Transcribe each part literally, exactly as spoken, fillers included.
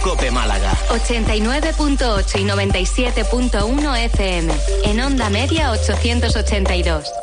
COPE Málaga. ochenta y nueve punto ocho y noventa y siete punto uno F M. En onda media ochocientos ochenta y dos.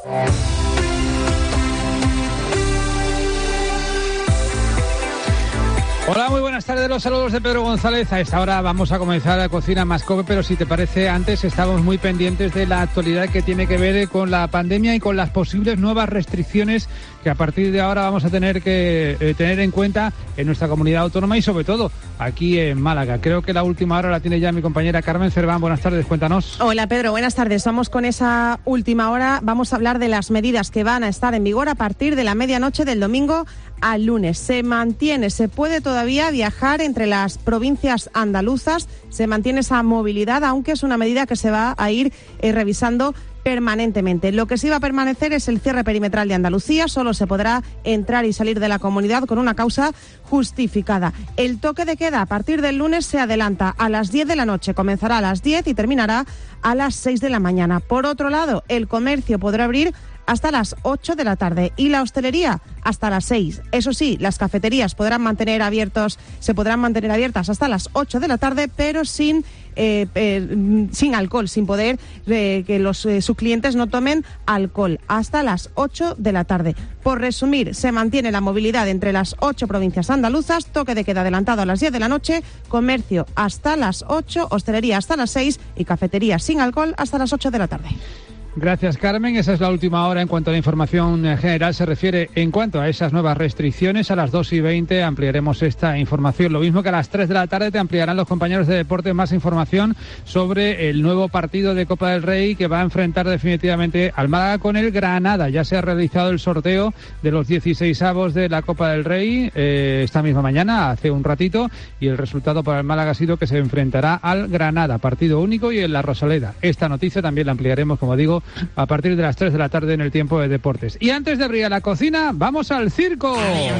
Hola, muy buenas tardes, los saludos de Pedro González. A esta hora vamos a comenzar a Cocina Más COPE, pero si te parece, antes estamos muy pendientes de la actualidad que tiene que ver con la pandemia y con las posibles nuevas restricciones que a partir de ahora vamos a tener que eh, tener en cuenta en nuestra comunidad autónoma y sobre todo aquí en Málaga. Creo que la última hora la tiene ya mi compañera Carmen Cerván. Buenas tardes, cuéntanos. Hola Pedro, buenas tardes. Vamos con esa última hora. Vamos a hablar de las medidas que van a estar en vigor a partir de la medianoche del domingo al lunes. Se mantiene, se puede todavía viajar entre las provincias andaluzas, se mantiene esa movilidad, aunque es una medida que se va a ir eh, revisando permanentemente. Lo que sí va a permanecer es el cierre perimetral de Andalucía. Solo se podrá entrar y salir de la comunidad con una causa justificada. El toque de queda a partir del lunes se adelanta a las diez de la noche. Comenzará a las diez y terminará a las seis de la mañana. Por otro lado, el comercio podrá abrir hasta las ocho de la tarde y la hostelería hasta las seis. Eso sí, las cafeterías podrán mantener abiertos, se podrán mantener abiertas hasta las ocho de la tarde, pero sin eh, eh, sin alcohol, sin poder eh, que los eh, sus clientes no tomen alcohol hasta las ocho de la tarde. Por resumir, se mantiene la movilidad entre las ocho provincias andaluzas, toque de queda adelantado a las diez de la noche, comercio hasta las ocho, hostelería hasta las seis y cafetería sin alcohol hasta las ocho de la tarde. Gracias, Carmen. Esa es la última hora en cuanto a la información general se refiere. En cuanto a esas nuevas restricciones, a las dos y veinte ampliaremos esta información. Lo mismo que a las tres de la tarde te ampliarán los compañeros de deporte más información sobre el nuevo partido de Copa del Rey que va a enfrentar definitivamente al Málaga con el Granada. Ya se ha realizado el sorteo de los dieciseisavos de la Copa del Rey eh, esta misma mañana, hace un ratito, y el resultado para el Málaga ha sido que se enfrentará al Granada, partido único y en la Rosaleda. Esta noticia también la ampliaremos, como digo, a partir de las tres de la tarde en el tiempo de deportes. Y antes de abrir la cocina, vamos al circo.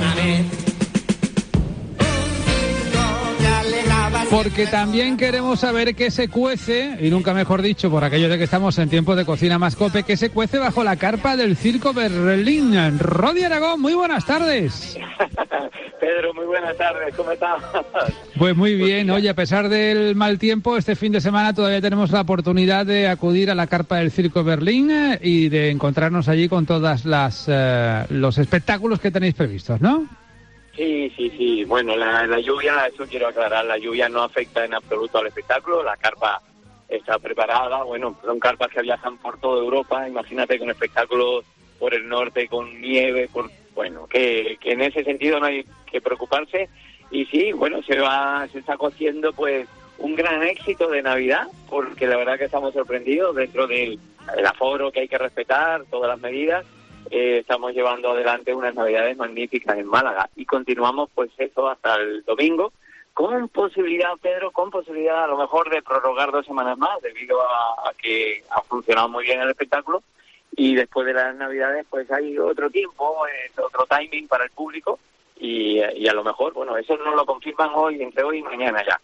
Porque también queremos saber qué se cuece, y nunca mejor dicho, por aquello de que estamos en tiempo de Cocina Más COPE, qué se cuece bajo la carpa del Circo Berlín. Rodi Aragón, muy buenas tardes. Pedro, muy buenas tardes, ¿cómo estás? Pues muy bien, oye, a pesar del mal tiempo, este fin de semana todavía tenemos la oportunidad de acudir a la carpa del Circo Berlín eh, y de encontrarnos allí con todas las eh, los espectáculos que tenéis previstos, ¿no? Sí, sí, sí. Bueno, la, la lluvia, eso quiero aclarar, la lluvia no afecta en absoluto al espectáculo, la carpa está preparada, bueno, son carpas que viajan por toda Europa, imagínate con espectáculos por el norte, con nieve, por bueno, que, que en ese sentido no hay que preocuparse, y sí, bueno, se va, se está cociendo pues un gran éxito de Navidad, porque la verdad que estamos sorprendidos dentro del el aforo que hay que respetar, todas las medidas. Eh, estamos llevando adelante unas Navidades magníficas en Málaga y continuamos pues eso hasta el domingo con posibilidad, Pedro, con posibilidad a lo mejor de prorrogar dos semanas más debido a, a que ha funcionado muy bien el espectáculo y después de las Navidades pues hay otro tiempo, eh, otro timing para el público y, y a lo mejor, bueno, eso nos lo confirman hoy, entre hoy y mañana ya.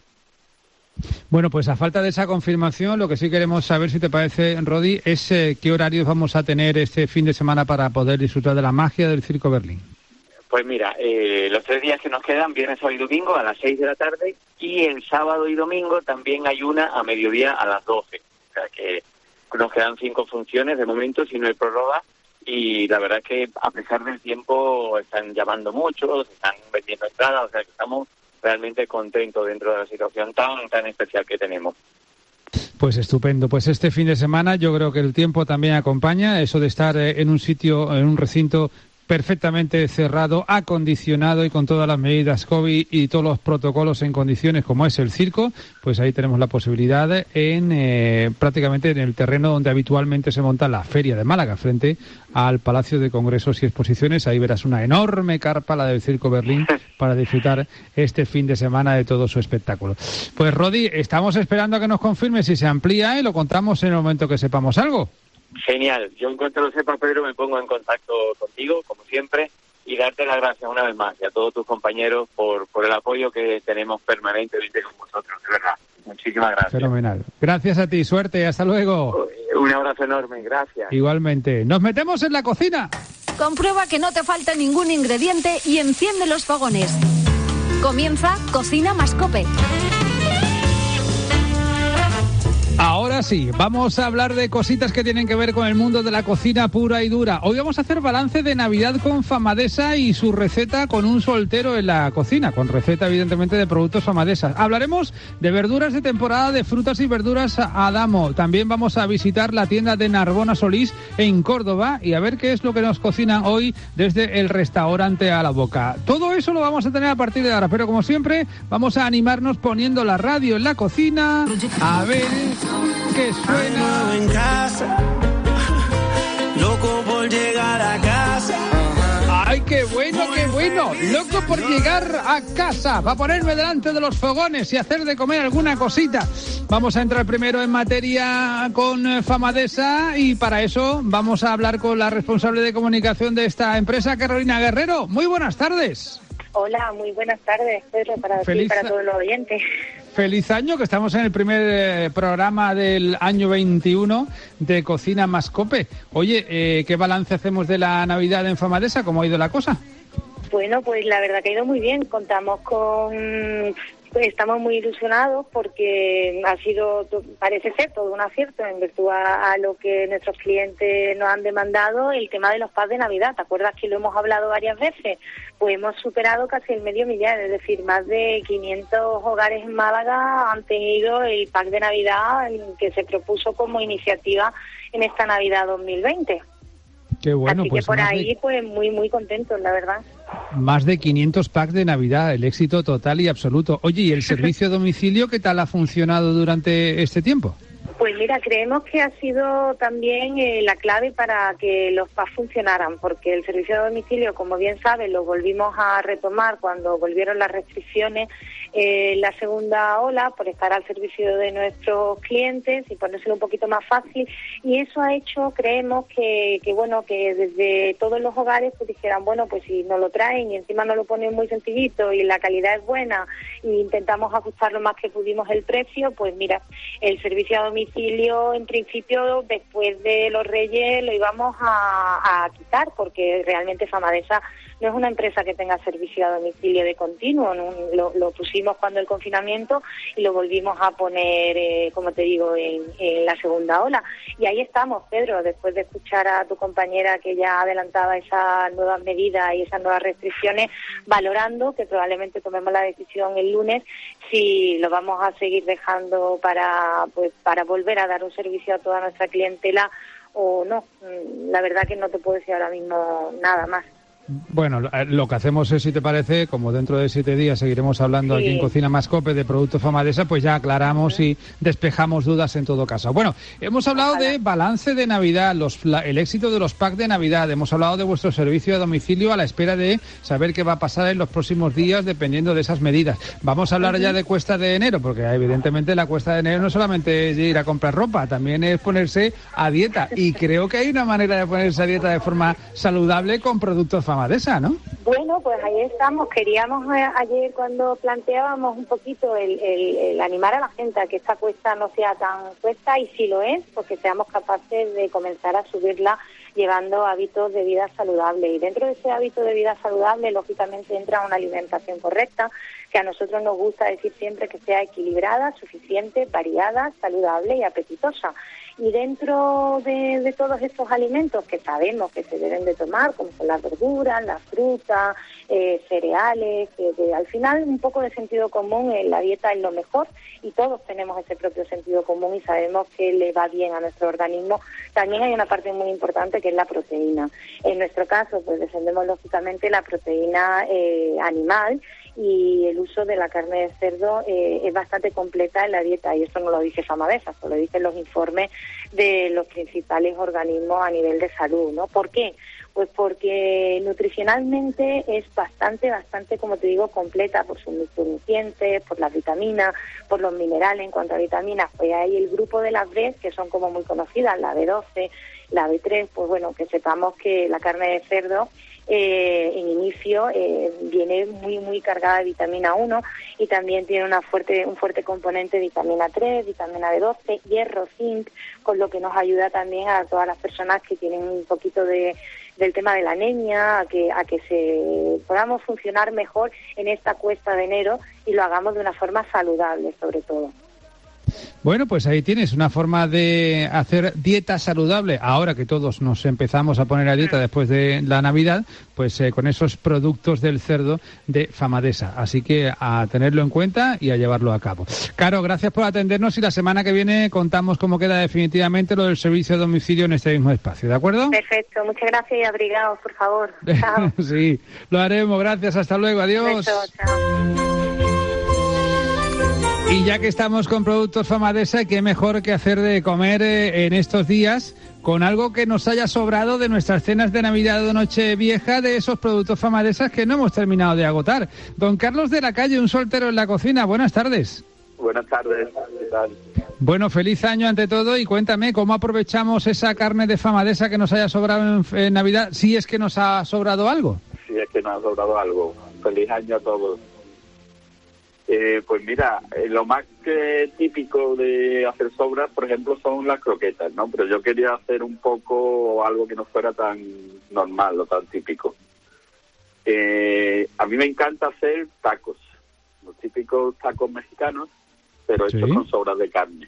Bueno, pues a falta de esa confirmación, lo que sí queremos saber, si te parece, Rodi, es eh, qué horarios vamos a tener este fin de semana para poder disfrutar de la magia del Circo Berlín. Pues mira, eh, los tres días que nos quedan, viernes, sábado y domingo a las seis de la tarde, y el sábado y domingo también hay una a mediodía a las doce. O sea que nos quedan cinco funciones de momento, si no hay prórroga, y la verdad es que a pesar del tiempo están llamando mucho, se están vendiendo entradas, o sea que estamos realmente contento dentro de la situación tan tan especial que tenemos. Pues estupendo. Pues este fin de semana yo creo que el tiempo también acompaña, eso de estar en un sitio, en un recinto perfectamente cerrado, acondicionado y con todas las medidas COVID y todos los protocolos en condiciones como es el circo, pues ahí tenemos la posibilidad en eh, prácticamente en el terreno donde habitualmente se monta la Feria de Málaga, frente al Palacio de Congresos y Exposiciones. Ahí verás una enorme carpa, la del Circo Berlín, para disfrutar este fin de semana de todo su espectáculo. Pues Rodi, estamos esperando a que nos confirme si se amplía y lo contamos en el momento que sepamos algo. Genial. Yo en cuanto lo sepa, Pedro, me pongo en contacto contigo, como siempre, y darte las gracias una vez más y a todos tus compañeros por, por el apoyo que tenemos permanentemente con vosotros, de verdad. Muchísimas gracias. Fenomenal. Gracias a ti, suerte, hasta luego. Un abrazo enorme, gracias. Igualmente. Nos metemos en la cocina. Comprueba que no te falta ningún ingrediente y enciende los fogones. Comienza Cocina Mascope. Ahora sí, vamos a hablar de cositas que tienen que ver con el mundo de la cocina pura y dura. Hoy vamos a hacer balance de Navidad con Famadesa y su receta con un soltero en la cocina, con receta evidentemente de productos Famadesa. Hablaremos de verduras de temporada, de frutas y verduras Adamo. También vamos a visitar la tienda de Narbona Solís en Córdoba y a ver qué es lo que nos cocinan hoy desde el restaurante A la Boca. Todo eso lo vamos a tener a partir de ahora, pero como siempre vamos a animarnos poniendo la radio en la cocina. A ver que suena en casa, loco por llegar a casa. ¡Ay, qué bueno, qué bueno! Loco por llegar a casa, para ponerme delante de los fogones y hacer de comer alguna cosita. Vamos a entrar primero en materia con Famadesa y para eso vamos a hablar con la responsable de comunicación de esta empresa, Carolina Guerrero. Muy buenas tardes. Hola, muy buenas tardes, Pedro, para ti y para todos los oyentes. Feliz año, que estamos en el primer eh, programa del año veintiuno de Cocina Mascope. Oye, eh, ¿qué balance hacemos de la Navidad en Famadesa? ¿Cómo ha ido la cosa? Bueno, pues la verdad que ha ido muy bien. Contamos con... Pues estamos muy ilusionados porque ha sido, parece ser, todo un acierto en virtud a, a lo que nuestros clientes nos han demandado, el tema de los packs de Navidad. ¿Te acuerdas que lo hemos hablado varias veces? Pues hemos superado casi el medio millar, es decir, más de quinientos hogares en Málaga han tenido el pack de Navidad que se propuso como iniciativa en esta Navidad dos mil veinte. Qué bueno, Así pues que por ahí, de... pues muy, muy contentos, la verdad. Más de quinientos packs de Navidad, el éxito total y absoluto. Oye, ¿y el servicio a domicilio qué tal ha funcionado durante este tiempo? Pues mira, creemos que ha sido también eh, la clave para que los packs funcionaran, porque el servicio a domicilio, como bien sabes, lo volvimos a retomar cuando volvieron las restricciones en eh, la segunda ola, por estar al servicio de nuestros clientes y ponérselo un poquito más fácil, y eso ha hecho, creemos, que, que bueno, que desde todos los hogares pues dijeran, bueno, pues si nos lo traen y encima nos lo ponen muy sencillito y la calidad es buena e intentamos ajustar lo más que pudimos el precio, pues mira, el servicio a domicilio en principio después de los Reyes lo íbamos a, a quitar, porque realmente Famadesa no es una empresa que tenga servicio a domicilio de continuo, ¿no? lo, lo pusimos cuando el confinamiento y lo volvimos a poner, eh, como te digo, en, en la segunda ola. Y ahí estamos, Pedro, después de escuchar a tu compañera que ya adelantaba esas nuevas medidas y esas nuevas restricciones, valorando que probablemente tomemos la decisión el lunes si lo vamos a seguir dejando para, pues, para volver a dar un servicio a toda nuestra clientela o no. La verdad que no te puedo decir ahora mismo nada más. Bueno, lo que hacemos es, si te parece, como dentro de siete días seguiremos hablando sí. aquí en Cocina Mascope de productos Famadesa, pues ya aclaramos sí. y despejamos dudas en todo caso. Bueno, hemos hablado Ojalá. de balance de Navidad, los, la, el éxito de los packs de Navidad, hemos hablado de vuestro servicio a domicilio a la espera de saber qué va a pasar en los próximos días dependiendo de esas medidas. Vamos a hablar uh-huh. ya de cuesta de enero, porque evidentemente la cuesta de enero no solamente es ir a comprar ropa, también es ponerse a dieta, y creo que hay una manera de ponerse a dieta de forma saludable con productos Famadesa. Famadesa, ¿no? Bueno, pues ahí estamos. Queríamos eh, ayer cuando planteábamos un poquito el, el, el animar a la gente a que esta cuesta no sea tan cuesta, y si lo es, pues que seamos capaces de comenzar a subirla llevando hábitos de vida saludable. Y dentro de ese hábito de vida saludable, lógicamente, entra una alimentación correcta, que a nosotros nos gusta decir siempre que sea equilibrada, suficiente, variada, saludable y apetitosa. Y dentro de, de todos estos alimentos que sabemos que se deben de tomar, como son las verduras, las frutas, eh, cereales, que, que al final un poco de sentido común en la dieta es lo mejor, y todos tenemos ese propio sentido común y sabemos que le va bien a nuestro organismo. También hay una parte muy importante que es la proteína. En nuestro caso, pues defendemos lógicamente la proteína eh, animal, y el uso de la carne de cerdo eh, es bastante completa en la dieta, y esto no lo dice Famadesa, lo dicen los informes de los principales organismos a nivel de salud, ¿no? ¿Por qué? Pues porque nutricionalmente es bastante, bastante, como te digo, completa por sus micronutrientes, por las vitaminas, por los minerales. En cuanto a vitaminas, pues hay el grupo de las B, que son como muy conocidas, la B doce, la B tres, pues bueno, que sepamos que la carne de cerdo Eh, en inicio eh, viene muy muy cargada de vitamina uno, y también tiene una fuerte un fuerte componente de vitamina tres, vitamina B doce, hierro, zinc, con lo que nos ayuda también a todas las personas que tienen un poquito de, del tema de la anemia, a que, a que se podamos funcionar mejor en esta cuesta de enero y lo hagamos de una forma saludable, sobre todo. Bueno, pues ahí tienes una forma de hacer dieta saludable. Ahora que todos nos empezamos a poner a dieta después de la Navidad, pues eh, con esos productos del cerdo de Famadesa. Así que a tenerlo en cuenta y a llevarlo a cabo. Caro, gracias por atendernos y la semana que viene contamos cómo queda definitivamente lo del servicio de domicilio en este mismo espacio, ¿de acuerdo? Perfecto, muchas gracias y abrigaos, por favor. Chao. Sí, lo haremos. Gracias, hasta luego, adiós. Beso, chao. Y ya que estamos con productos Famadesa, qué mejor que hacer de comer eh, en estos días con algo que nos haya sobrado de nuestras cenas de Navidad o Nochevieja, de esos productos Famadesas que no hemos terminado de agotar. Don Carlos de la Calle, un soltero en la cocina, buenas tardes. Buenas tardes, ¿qué tal? Bueno, feliz año ante todo y cuéntame cómo aprovechamos esa carne de Famadesa que nos haya sobrado en, en Navidad, si es que nos ha sobrado algo. Si es que nos ha sobrado algo. Feliz año a todos. Eh, pues mira, eh, lo más que típico de hacer sobras, por ejemplo, son las croquetas, ¿no? Pero yo quería hacer un poco algo que no fuera tan normal o tan típico. Eh, a mí me encanta hacer tacos, los típicos tacos mexicanos, pero hechos ¿Sí? con sobras de carne.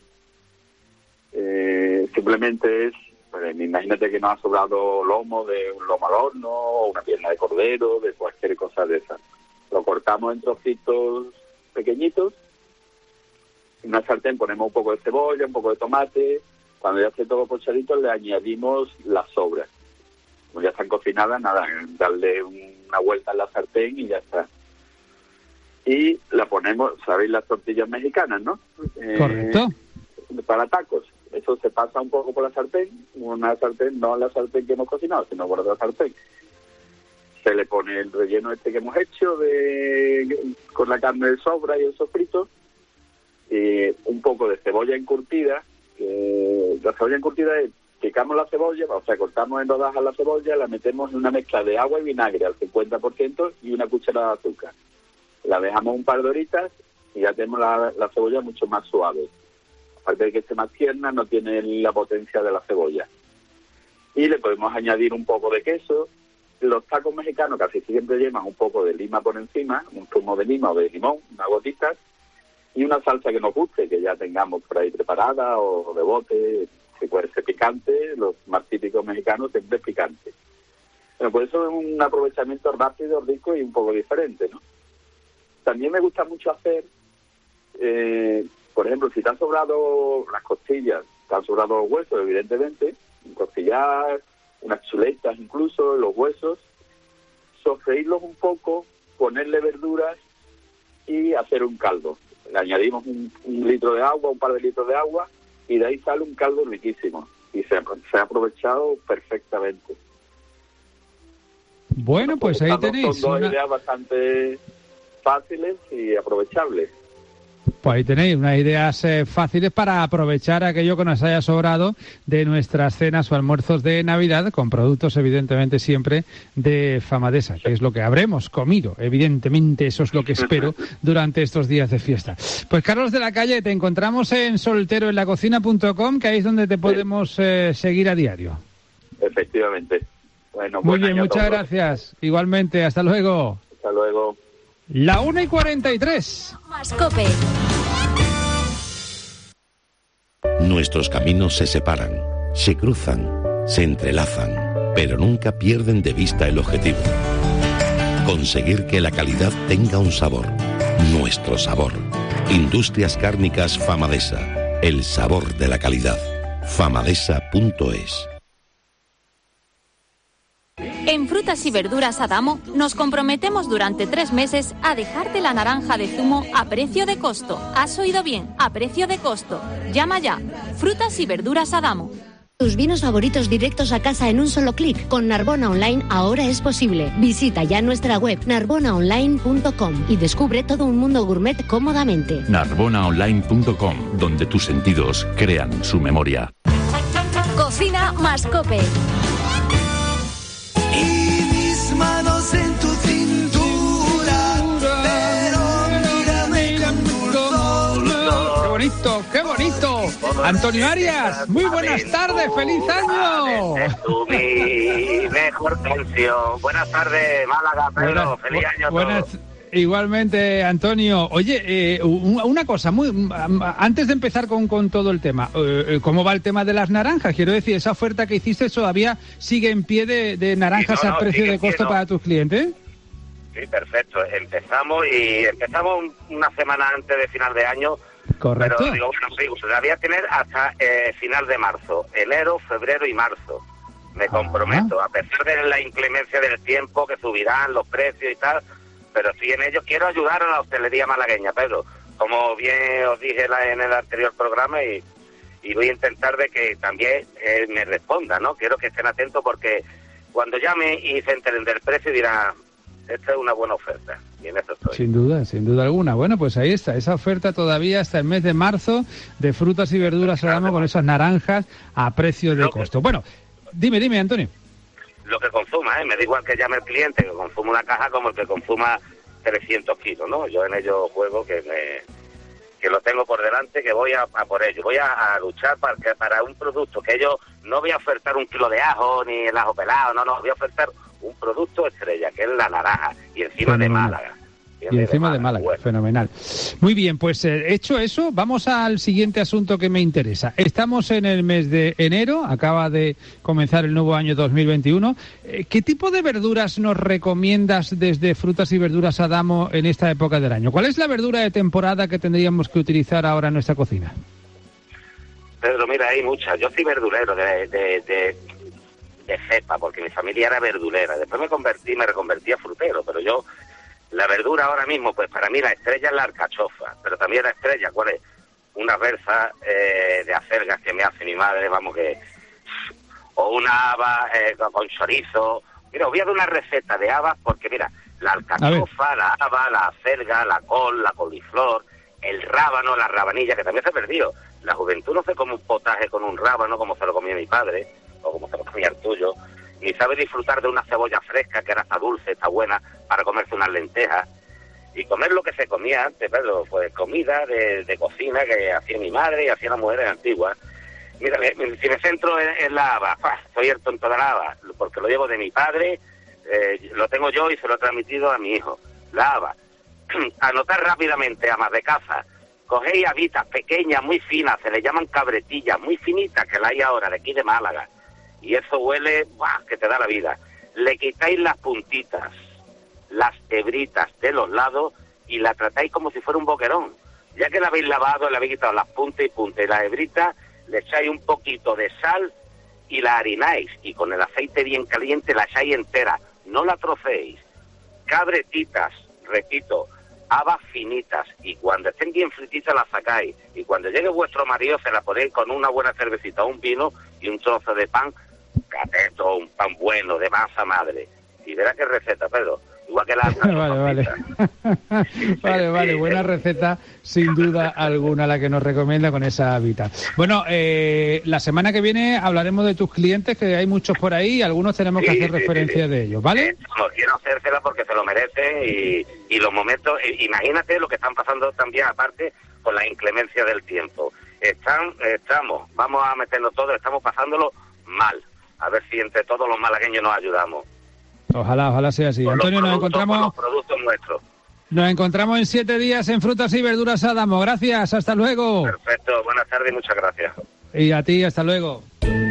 Eh, simplemente es, pues, imagínate que nos ha sobrado lomo de un lomo al horno, o una pierna de cordero, de cualquier cosa de esas. Lo cortamos en trocitos pequeñitos, en una sartén ponemos un poco de cebolla, un poco de tomate, cuando ya esté todo pochadito le añadimos las sobras. Como ya están cocinadas, nada, darle una vuelta en la sartén y ya está. Y la ponemos, ¿sabéis las tortillas mexicanas, no? Eh, Correcto. Para tacos. Eso se pasa un poco por la sartén, una sartén, no la sartén que hemos cocinado, sino por otra sartén. Se le pone el relleno este que hemos hecho de con la carne de sobra y el sofrito, eh, un poco de cebolla encurtida. Que la cebolla encurtida es, picamos la cebolla, o sea, cortamos en rodajas la cebolla, la metemos en una mezcla de agua y vinagre al cincuenta por ciento y una cucharada de azúcar. La dejamos un par de horitas y ya tenemos la, la cebolla mucho más suave. Aparte de que esté más tierna, no tiene la potencia de la cebolla. Y le podemos añadir un poco de queso. Los tacos mexicanos casi siempre llevan un poco de lima por encima, un zumo de lima o de limón, unas gotitas, y una salsa que nos guste, que ya tengamos por ahí preparada o de bote, si puede ser picante, los más típicos mexicanos siempre es picante. Bueno, pues eso es un aprovechamiento rápido, rico y un poco diferente, ¿no? También me gusta mucho hacer, eh, por ejemplo, si te han sobrado las costillas, te han sobrado los huesos, evidentemente, costillar, unas chuletas incluso, los huesos, sofreírlos un poco, ponerle verduras y hacer un caldo. Le añadimos un, un litro de agua, un par de litros de agua, y de ahí sale un caldo riquísimo. Y se, se ha aprovechado perfectamente. Bueno, pues ahí tenéis. Son dos una... ideas bastante fáciles y aprovechables. Pues ahí tenéis unas ideas eh, fáciles para aprovechar aquello que nos haya sobrado de nuestras cenas o almuerzos de Navidad, con productos evidentemente siempre de Famadesa, que es lo que habremos comido. Evidentemente eso es lo que espero durante estos días de fiesta. Pues Carlos de la Calle, te encontramos en soltero en la cocina punto com, que ahí es donde te podemos eh, seguir a diario. Efectivamente. Bueno, muy bien, muchas gracias. Igualmente, hasta luego. Hasta luego. La una y cuarenta y tres. Mascope. Nuestros caminos se separan, se cruzan, se entrelazan, pero nunca pierden de vista el objetivo. Conseguir que la calidad tenga un sabor, nuestro sabor. Industrias Cárnicas Famadesa, el sabor de la calidad. famadesa punto es. En Frutas y Verduras Adamo nos comprometemos durante tres meses a dejarte la naranja de zumo a precio de costo. ¿Has oído bien? A precio de costo. Llama ya. Frutas y Verduras Adamo. Tus vinos favoritos directos a casa en un solo clic. Con Narbona Online ahora es posible. Visita ya nuestra web narbona online punto com y descubre todo un mundo gourmet cómodamente. narbona online punto com, donde tus sentidos crean su memoria. Cocina Mascope. Y mis manos en tu cintura, pero mírame con dulzor. Qué bonito. bonito, qué bonito. Antonio Arias, muy buenas tardes, feliz año. Tú mi mejor canción. Buenas tardes, Málaga, Pedro, buenas, feliz año a buenas, todos. Igualmente, Antonio. Oye, eh, una cosa, muy antes de empezar con, con todo el tema, eh, ¿cómo va el tema de las naranjas? Quiero decir, esa oferta que hiciste todavía sigue en pie de, de naranjas sí, no, no, a precio de costo pie, no. para tus clientes. Sí, perfecto. Empezamos y empezamos una semana antes de final de año. Correcto. Pero digo, bueno, sí, todavía tener hasta eh, final de marzo, enero, febrero y marzo. Me comprometo, ah. a pesar de la inclemencia del tiempo, que subirán los precios y tal, pero sí en ello quiero ayudar a la hostelería malagueña, Pedro. Como bien os dije en el anterior programa, y, y voy a intentar de que también eh, me responda, ¿no? Quiero que estén atentos porque cuando llame y se enteren del precio dirán, esta es una buena oferta. Y en eso estoy. Sin duda, sin duda alguna. Bueno, pues ahí está, esa oferta todavía hasta el mes de marzo de frutas y verduras Adamo con esas naranjas a precio de costo. Bueno, dime, dime, Antonio. Lo que consuma, ¿eh? Me da igual que llame el cliente que consuma una caja como el que consuma trescientos kilos, ¿no? Yo en ello juego que me que lo tengo por delante, que voy a, a por ello. Voy a, a luchar para, que, para un producto que yo no voy a ofertar un kilo de ajo ni el ajo pelado, no, no, voy a ofertar un producto estrella, que es la naranja, y encima de Málaga. Y encima de Málaga, bueno. Fenomenal. Muy bien, pues eh, hecho eso, vamos al siguiente asunto que me interesa. Estamos en el mes de enero, acaba de comenzar el nuevo año dos mil veintiuno. Eh, ¿Qué tipo de verduras nos recomiendas desde Frutas y Verduras Adamo en esta época del año? ¿Cuál es la verdura de temporada que tendríamos que utilizar ahora en nuestra cocina? Pedro, mira, hay muchas. Yo soy verdurero de, de, de, de cepa, porque mi familia era verdurera. Después me convertí, me reconvertí a frutero, pero yo... La verdura ahora mismo, pues para mí la estrella es la alcachofa, pero también la estrella, ¿cuál es? Una berza eh, de acelgas que me hace mi madre, vamos que... O una haba eh, con chorizo. Mira, os voy a dar una receta de habas porque, mira, la alcachofa, la haba, la acelga, la col, la coliflor, el rábano, la rabanilla, que también se ha perdido. La juventud no se come un potaje con un rábano como se lo comía mi padre, o como se lo comía el tuyo, ni sabe disfrutar de una cebolla fresca, que ahora está dulce, está buena, para comerse unas lentejas. Y comer lo que se comía antes, Pedro, pues comida de, de cocina que hacía mi madre y hacía las mujeres antiguas. Mira, si me centro en, en la haba, soy el tonto de la haba, porque lo llevo de mi padre, eh, lo tengo yo y se lo he transmitido a mi hijo. La haba. Anotar rápidamente, amas de caza. Cogéis habitas pequeñas, muy finas, se le llaman cabretillas, muy finitas, que la hay ahora, de aquí de Málaga. Y eso huele, ¡buah!, que te da la vida. Le quitáis las puntitas, las hebritas de los lados y la tratáis como si fuera un boquerón. Ya que la habéis lavado, le habéis quitado las puntas y puntas y las hebritas, le echáis un poquito de sal y la harináis. Y con el aceite bien caliente la echáis entera. No la trocéis. Cabretitas, repito, habas finitas. Y cuando estén bien frititas las sacáis. Y cuando llegue vuestro marido se la ponéis con una buena cervecita, un vino y un trozo de pan. Cateto, un pan bueno, de masa madre. Y verás qué receta, Pedro. Igual que la alta. Vale, vale. vale, vale. Buena receta, sin duda alguna, la que nos recomienda con esa habita. Bueno, eh, la semana que viene hablaremos de tus clientes, que hay muchos por ahí, y algunos tenemos sí, que hacer sí, referencia sí, sí. de ellos, ¿vale? Eh, no, quiero hacérsela porque se lo merecen y, y los momentos... Imagínate lo que están pasando también, aparte, con la inclemencia del tiempo. Están, estamos, vamos a meternos todos, estamos pasándolo mal. A ver si entre todos los malagueños nos ayudamos. Ojalá, ojalá sea así. Con Antonio, nos encontramos... Con los productos nuestros. Nos encontramos en siete días en Frutas y Verduras Adamo. Gracias, hasta luego. Perfecto, buenas tardes y muchas gracias. Y a ti, hasta luego.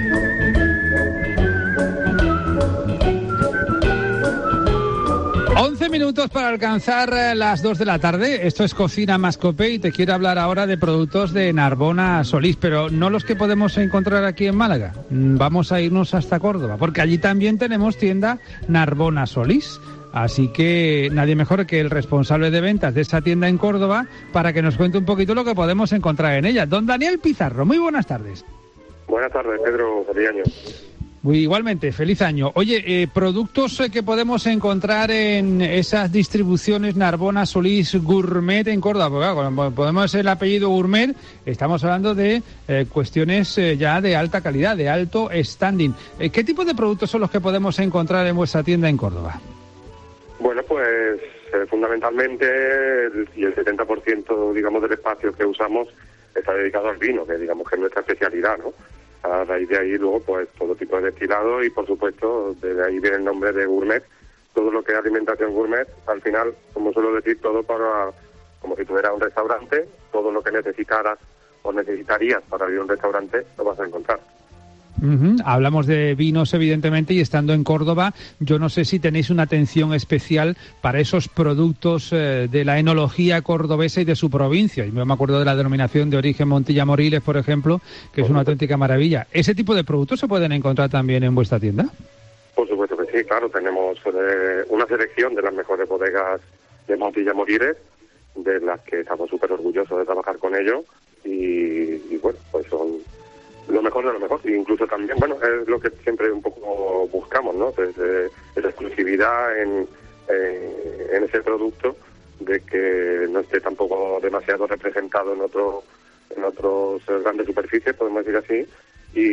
once minutos para alcanzar las dos de la tarde. Esto es Cocina Mascope y te quiero hablar ahora de productos de Narbona Solís, pero no los que podemos encontrar aquí en Málaga. Vamos a irnos hasta Córdoba, porque allí también tenemos tienda Narbona Solís. Así que nadie mejor que el responsable de ventas de esa tienda en Córdoba para que nos cuente un poquito lo que podemos encontrar en ella. Don Daniel Pizarro, muy buenas tardes. Buenas tardes, Pedro. Feliz año. Muy igualmente, feliz año. Oye, eh, productos eh, que podemos encontrar en esas distribuciones Narbona Solís Gourmet en Córdoba, porque claro, cuando podemos el apellido Gourmet, estamos hablando de eh, cuestiones eh, ya de alta calidad, de alto standing. Eh, ¿Qué tipo de productos son los que podemos encontrar en vuestra tienda en Córdoba? Bueno, pues eh, fundamentalmente el, y el setenta por ciento, digamos, del espacio que usamos está dedicado al vino, que digamos que es nuestra especialidad, ¿no? A raíz de ahí luego pues todo tipo de destilado y por supuesto de ahí viene el nombre de gourmet, todo lo que es alimentación gourmet, al final, como suelo decir, todo para, como si tuvieras un restaurante, todo lo que necesitaras o necesitarías para abrir un restaurante lo vas a encontrar. Uh-huh. Hablamos de vinos, evidentemente, y estando en Córdoba, yo no sé si tenéis una atención especial para esos productos eh, de la enología cordobesa y de su provincia. Yo me acuerdo de la denominación de origen Montilla Moriles, por ejemplo, que es una auténtica maravilla. ¿Ese tipo de productos se pueden encontrar también en vuestra tienda? Por supuesto que sí, claro, tenemos eh, una selección de las mejores bodegas de Montilla Moriles, de las que estamos súper orgullosos de trabajar con ellos, y, y bueno, pues son lo mejor de lo mejor, e incluso también, bueno, es lo que siempre un poco buscamos, ¿no? Pues, eh, esa exclusividad en, eh, en ese producto, de que no esté tampoco demasiado representado en otro, en otros grandes superficies, podemos decir así, y,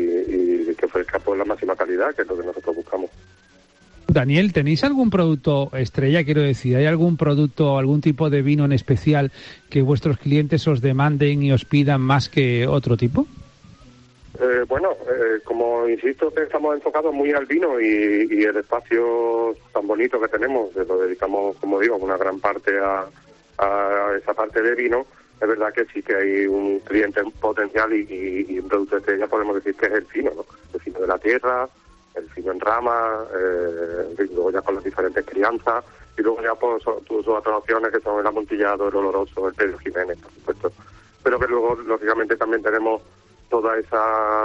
y que ofrezca pues la máxima calidad, que es lo que nosotros buscamos. Daniel, ¿tenéis algún producto estrella? Quiero decir, ¿hay algún producto, algún tipo de vino en especial que vuestros clientes os demanden y os pidan más que otro tipo? Eh, bueno, eh, como insisto, que estamos enfocados muy al vino y, y el espacio tan bonito que tenemos, lo dedicamos, como digo, una gran parte a, a esa parte de vino. Es verdad que sí que hay un cliente potencial y, y, y un producto estrella, podemos decir que es el fino, ¿no? El fino de la tierra, el fino en rama, eh, luego ya con las diferentes crianzas, y luego ya pues tus otras opciones que son el amontillado, el oloroso, el Pedro Jiménez, por supuesto. Pero que luego, lógicamente, también tenemos toda esa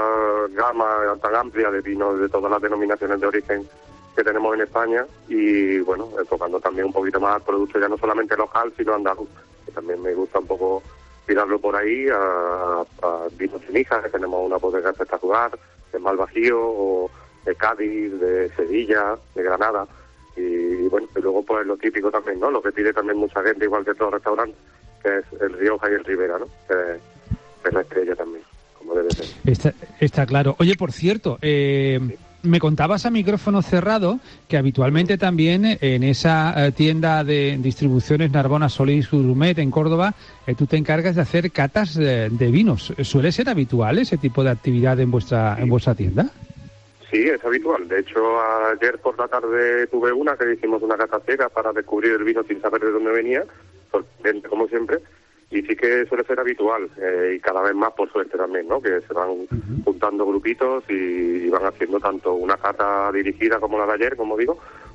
gama tan amplia de vinos de todas las denominaciones de origen que tenemos en España, y bueno, enfocando también un poquito más al producto ya no solamente local, sino andaluz, que también me gusta un poco tirarlo por ahí a, a vinos de Níjar, que tenemos una bodega espectacular, de Malvajío, o de Cádiz, de Sevilla, de Granada, y, y bueno, y luego pues lo típico también, ¿no? Lo que pide también mucha gente, igual que todos los restaurantes, que es el Rioja y el Ribera, ¿no? Que es la estrella también, como debe ser. Está, está claro. Oye, por cierto, eh, sí. me contabas a micrófono cerrado que habitualmente también en esa eh, tienda de distribuciones Narbona Solís Gourmet en Córdoba, eh, tú te encargas de hacer catas de, de vinos. ¿Suele ser habitual ese tipo de actividad en vuestra sí. en vuestra tienda? Sí, es habitual. De hecho, ayer por la tarde tuve una que hicimos una cata ciega para descubrir el vino sin saber de dónde venía, sorprendente como siempre, y sí que suele ser habitual, eh, y cada vez más por suerte también, ¿no? Que se van uh-huh. juntando grupitos y, y van haciendo tanto una cata dirigida como la de ayer, como digo,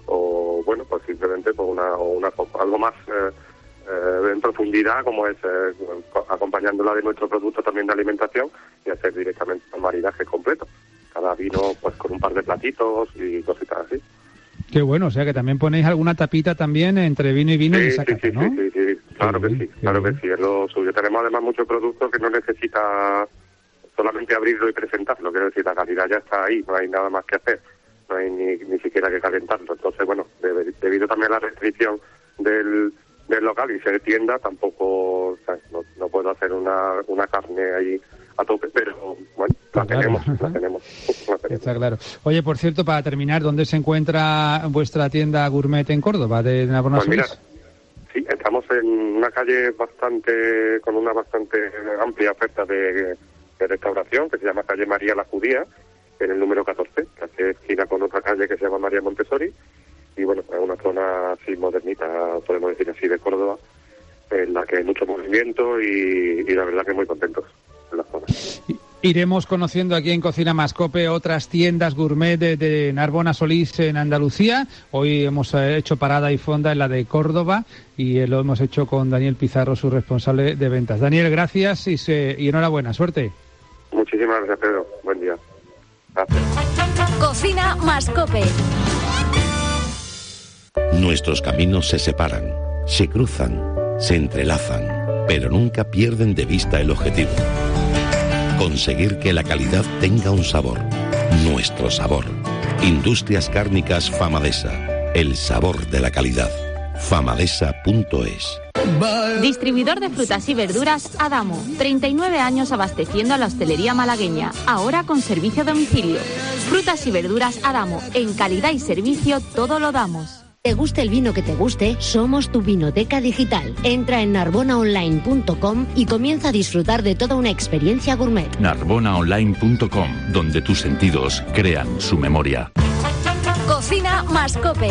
o bueno, pues simplemente pues una, o una algo más eh, eh, en profundidad, como es eh, acompañándola de nuestro producto también de alimentación, y hacer directamente un maridaje completo. Cada vino pues con un par de platitos y cositas así. Qué bueno, o sea que también ponéis alguna tapita también entre vino y vino, sí, y esa cata, sí, ¿no? Sí, sí, sí, claro qué que bien, sí, claro bien. que sí, es lo suyo. Tenemos además muchos productos que no necesita solamente abrirlo y presentarlo, quiero decir, la calidad ya está ahí, no hay nada más que hacer, no hay ni, ni siquiera que calentarlo. Entonces, bueno, de, debido también a la restricción del, del local y ser tienda, tampoco, o sea, no, no puedo hacer una, una carne ahí a tope, pero bueno, la claro. tenemos, la tenemos, la tenemos. Está claro. Oye, por cierto, para terminar, ¿dónde se encuentra vuestra tienda gourmet en Córdoba, de Narbona Pues mira, Solís? sí, estamos en una calle bastante, con una bastante amplia oferta de, de restauración, que se llama calle María la Judía, en el número catorce, que hace esquina con otra calle que se llama María Montessori, y bueno, es una zona así modernita, podemos decir así, de Córdoba, en la que hay mucho movimiento y, y la verdad que muy contentos en la zona. Iremos conociendo aquí en Cocina Mascope otras tiendas gourmet de, de Narbona Solís en Andalucía. Hoy hemos hecho parada y fonda en la de Córdoba y lo hemos hecho con Daniel Pizarro, su responsable de ventas. Daniel, gracias y, se, y enhorabuena, suerte. Muchísimas gracias, Pedro. Buen día. Gracias. Cocina Mascope. Nuestros caminos se separan, se cruzan, se entrelazan, pero nunca pierden de vista el objetivo. Conseguir que la calidad tenga un sabor, nuestro sabor. Industrias Cárnicas Famadesa, el sabor de la calidad. famadesa punto es. Distribuidor de frutas y verduras Adamo, treinta y nueve años abasteciendo a la hostelería malagueña, ahora con servicio a domicilio. Frutas y verduras Adamo, en calidad y servicio todo lo damos. Te guste el vino que te guste, somos tu vinoteca digital. Entra en narbona online punto com y comienza a disfrutar de toda una experiencia gourmet. narbona online punto com, donde tus sentidos crean su memoria. Cocina más COPE.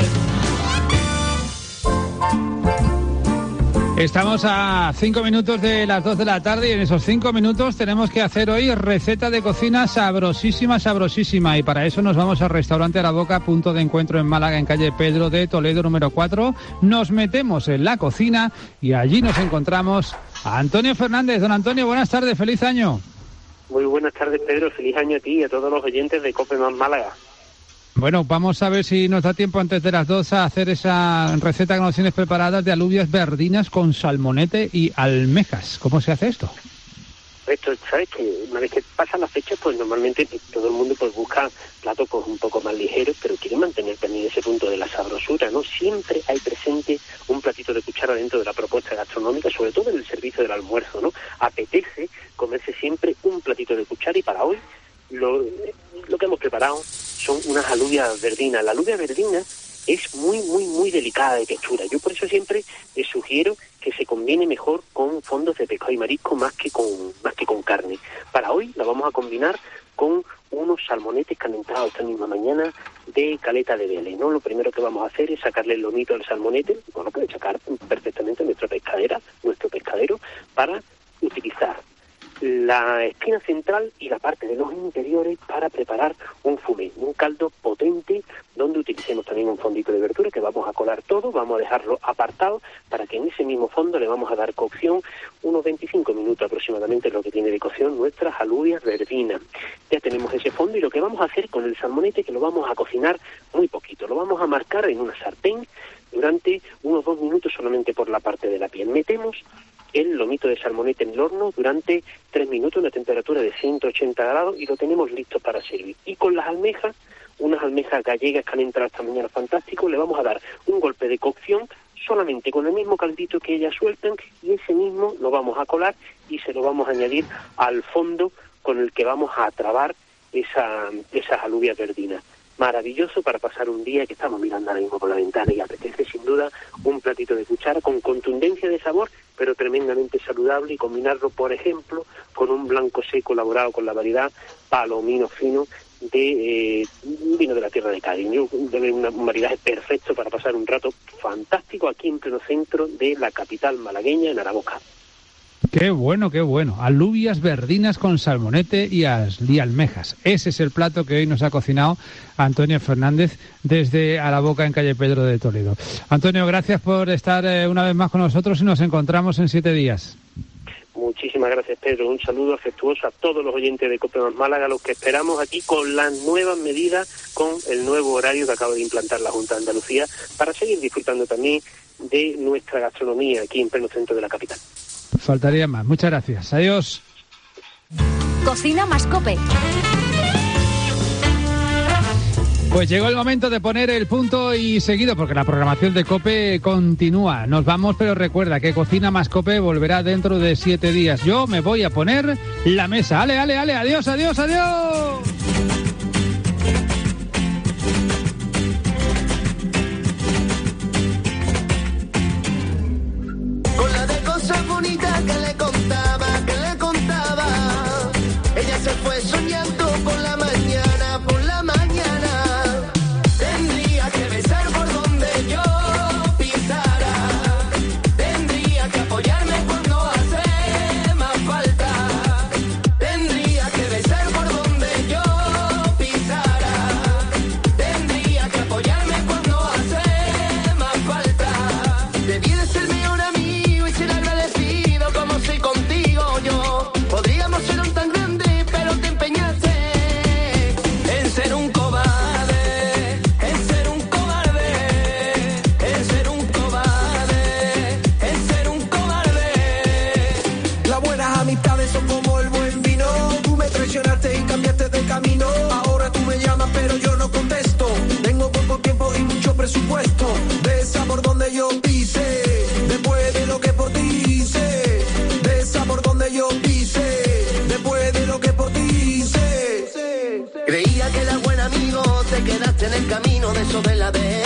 Estamos a cinco minutos de las dos de la tarde y en esos cinco minutos tenemos que hacer hoy receta de cocina sabrosísima, sabrosísima. Y para eso nos vamos al restaurante La Boca, punto de encuentro en Málaga, en calle Pedro de Toledo, número cuatro. Nos metemos en la cocina y allí nos encontramos a Antonio Fernández. Don Antonio, buenas tardes, feliz año. Muy buenas tardes, Pedro, feliz año a ti y a todos los oyentes de COPE más Málaga. Bueno, vamos a ver si nos da tiempo antes de las dos a hacer esa receta que nos tienes preparadas de alubias verdinas con salmonete y almejas. ¿Cómo se hace esto? Esto, ¿sabes? Que una vez que pasan las fechas, pues normalmente todo el mundo pues busca platos pues un poco más ligeros, pero quiere mantener también ese punto de la sabrosura, ¿no? Siempre hay presente un platito de cuchara dentro de la propuesta gastronómica, sobre todo en el servicio del almuerzo, ¿no? Apetece comerse siempre un platito de cuchara y para hoy lo, lo que hemos preparado son unas alubias verdinas. La alubia verdina es muy, muy, muy delicada de textura. Yo por eso siempre les sugiero que se combine mejor con fondos de pescado y marisco más que con más que con carne. Para hoy la vamos a combinar con unos salmonetes que han entrado esta misma mañana de Caleta de Vélez, ¿no? Lo primero que vamos a hacer es sacarle el lomito al salmonete, bueno, puede sacar perfectamente nuestra pescadera, nuestro pescadero, para utilizar la espina central y la parte de los interiores para preparar un fumé, un caldo potente donde utilicemos también un fondito de verdura que vamos a colar todo, vamos a dejarlo apartado para que en ese mismo fondo le vamos a dar cocción unos veinticinco minutos aproximadamente, lo que tiene de cocción nuestras alubias verdinas. Ya tenemos ese fondo y lo que vamos a hacer con el salmonete que lo vamos a cocinar muy poquito, lo vamos a marcar en una sartén durante unos dos minutos solamente por la parte de la piel. Metemos el lomito de salmonete en el horno durante tres minutos a una temperatura de ciento ochenta grados y lo tenemos listo para servir. Y con las almejas, unas almejas gallegas que han entrado esta mañana fantástico, le vamos a dar un golpe de cocción solamente con el mismo caldito que ellas sueltan y ese mismo lo vamos a colar y se lo vamos a añadir al fondo con el que vamos a trabar esa, esas alubias verdinas. Maravilloso para pasar un día que estamos mirando ahora mismo por la ventana y apetece sin duda un platito de cuchara con contundencia de sabor pero tremendamente saludable y combinarlo por ejemplo con un blanco seco elaborado con la variedad palomino fino de eh, vino de la tierra de Cádiz. Debe una variedad perfecto para pasar un rato fantástico aquí en pleno centro de la capital malagueña en Araboca. Qué bueno, qué bueno. Alubias verdinas con salmonete y, as, y almejas. Ese es el plato que hoy nos ha cocinado Antonio Fernández desde A la Boca en calle Pedro de Toledo. Antonio, gracias por estar eh, una vez más con nosotros y nos encontramos en siete días. Muchísimas gracias, Pedro. Un saludo afectuoso a todos los oyentes de COPE más Málaga, los que esperamos aquí con las nuevas medidas, con el nuevo horario que acaba de implantar la Junta de Andalucía, para seguir disfrutando también de nuestra gastronomía aquí en pleno centro de la capital. Faltaría más. Muchas gracias. Adiós. Cocina más COPE. Pues llegó el momento de poner el punto y seguido, porque la programación de COPE continúa. Nos vamos, pero recuerda que Cocina más COPE volverá dentro de siete días. Yo me voy a poner la mesa. Ale, ale, ale. Adiós, adiós, adiós. Con la de cosas bonitas que le contaba, que le contaba, ella se fue soñando por la mañana, por la mañana. Tendría que besar por donde yo pisara, tendría que apoyarme cuando hace más falta, tendría que besar por donde yo pisara, tendría que apoyarme cuando hace más falta. Debí de ser mejor amigo y ser agradecido como soy contigo yo. Podríamos ser un tan grande, pero te empeñaste en ser un cobarde, en ser un cobarde, en ser un cobarde, en ser un cobarde. Las buenas amistades son como el buen vino. Tú me traicionaste y cambiaste de camino. Ahora tú me llamas pero yo no contesto. Tengo poco tiempo y mucho presupuesto. Besa por donde yo pise, después de lo que por ti hice. Besa por donde yo pise, después de lo que por ti hice. Creía que era buen amigo, te quedaste en el camino de eso de la vez.